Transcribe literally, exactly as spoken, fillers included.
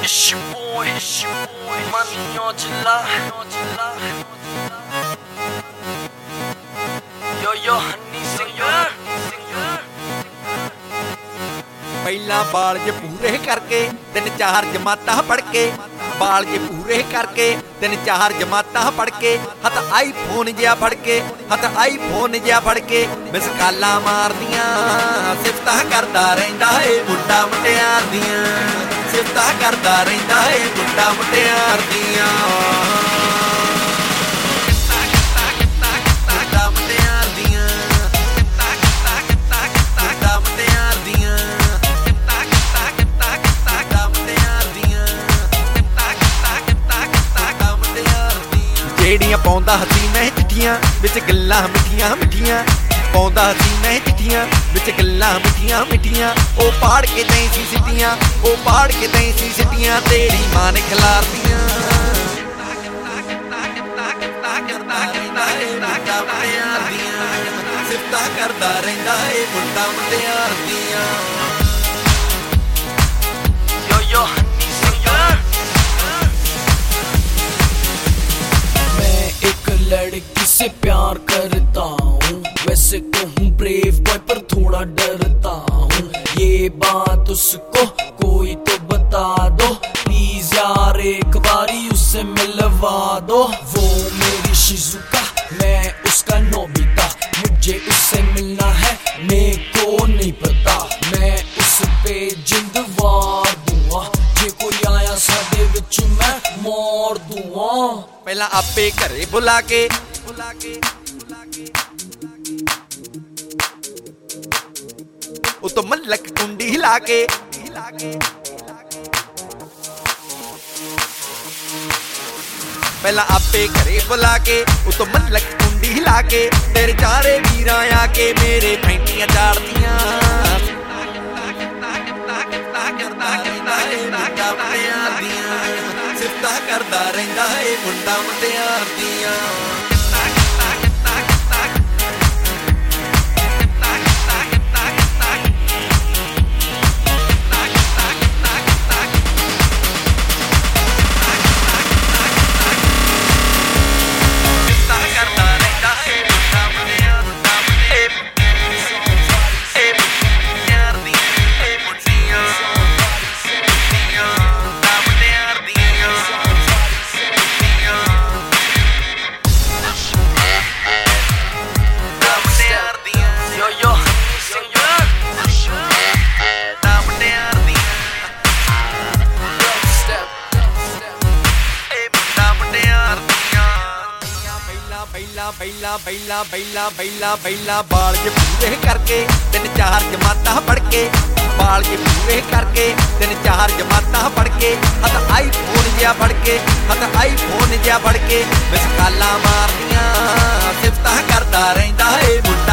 It's your boy, it's your boy, money on July. Yo, yo, honey singer. ਪਹਿਲਾਂ ਬਾਲ ਜੇ ਪੂਰੇ ਕਰਕੇ ਤਿੰਨ ਚਾਰ ਜਮਾਤਾਂ ਪੜ ਕੇ ਬਾਲ ਜੇ ਪੂਰੇ ਕਰਕੇ ਤਿੰਨ ਚਾਰ ਜਮਾਤਾਂ ਪੜ ਕੇ ਹੱਥ ਆਈਫੋਨ ਜਿਹਾ ਫੜ ਕੇ ਹੱਥ ਆਈਫੋਨ ਜਿਹਾ ਫੜ ਕੇ ਮਿਸ ਕਾਲਾਂ ਮਾਰਦੀਆਂ ਸਿਫਤਾਂ ਕਰਦਾ ਰਹਿੰਦਾ ਏ ਮੁੰਡਾ ਮੁਟਿਆਰ ਦੀਆਂ ਸਿਫਤਾਂ ਕਰਦਾ ਰਹਿੰਦਾ ਏ ਮੁੰਡਾ ਮੁਟਿਆਰ ਦੀਆਂ ਜਿਹੜੀਆਂ ਪਾਉਂਦਾ ਹੱਥੀ ਮੈਂ ਚਿੱਠੀਆਂ ਵਿੱਚ ਗੱਲਾਂ ਮਿੱਠੀਆਂ ਮਿੱਠੀਆਂ ਪਾਉਂਦਾ ਹੱਥੀ ਮੈਂ ਚਿੱਠੀਆਂ ਵਿੱਚ ਗੱਲਾਂ ਮਿੱਠੀਆਂ ਮਿੱਠੀਆਂ ਉਹ ਪਾੜ ਕੇ ਤੈਂ ਸੀ ਸਿੱਟੀਆਂ ਉਹ ਪਾੜ ਕੇ ਤੈਂ ਸੀ ਸਿੱਟੀਆਂ ਤੇਰੀ ਮਾਂ ਨੇ ਖਿਲਾਰਦੀਆਂ ਸਿਫਤਾਂ ਕਰਦਾ ਰਹਿੰਦਾ ਏ ਮੁੰਡਾ ਮੁਟਿਆਰ ਦੀਆਂ Yo, yo, honey singer. लड़की से प्यार करता हूँ वैसे कहूँ ब्रेव बॉय पर थोड़ा डरता हूँ ये बात उसको कोई तो बता दो प्लीज यार एक बारी उससे मिलवा दो वो मेरी शिजुका मैं उसका नोबिता मुझे उससे मिलना है मेरे को नहीं पता मैं उस पे जिंद वार दूंगा जे कोई आया साडे विच मैं मार दूंगा ਪਹਿਲਾਂ ਆਪੇ ਘਰੇ ਬੁਲਾ ਕੇ ਉਤੋਂ ਮਲਕ ਕੁੰਡੀ ਹਿਲਾ ਕੇ ਪਹਿਲਾਂ ਆਪੇ ਘਰੇ ਬੁਲਾ ਕੇ ਉਤੋਂ ਮਲਕ ਕੁੰਡੀ ਹਿਲਾ ਕੇ ਤੇਰੇ ਚਾਰੇ ਵੀਰਾਂ ਆ ਕੇ ਮੇਰੇ ਫੈਂਟੀਆਂ ਚਾੜਦੀਆਂ ਸਿਫਤਾਂ ਕਰਦਾ ਰਹਿੰਦਾ ਏ ਮੁੰਡਾ ਮੁਟਿਆਰ ਦੀਆਂ ਪਹਿਲਾਂ ਪਹਿਲਾਂ ਪਹਿਲਾਂ ਪਹਿਲਾਂ ਪਹਿਲਾਂ ਬਾਲ ਜੇ ਪੂਰੇ ਕਰਕੇ ਤਿੰਨ ਚਾਰ ਜਮਾਤਾਂ ਪੜ ਕੇ ਬਾਲ ਜੇ ਪੂਰੇ ਕਰਕੇ ਤਿੰਨ ਚਾਰ ਜਮਾਤਾਂ ਪੜ ਕੇ ਹੱਥ ਆਈਫੋਨ ਜਿਹਾ ਫੜ ਕੇ ਹੱਥ ਆਈਫੋਨ ਜਿਹਾ ਫੜ ਕੇ ਮਿਸ ਕਾਲਾਂ ਮਾਰਦੀਆਂ ਸਿਫਤਾਂ ਕਰਦਾ ਰਹਿੰਦਾ ਏ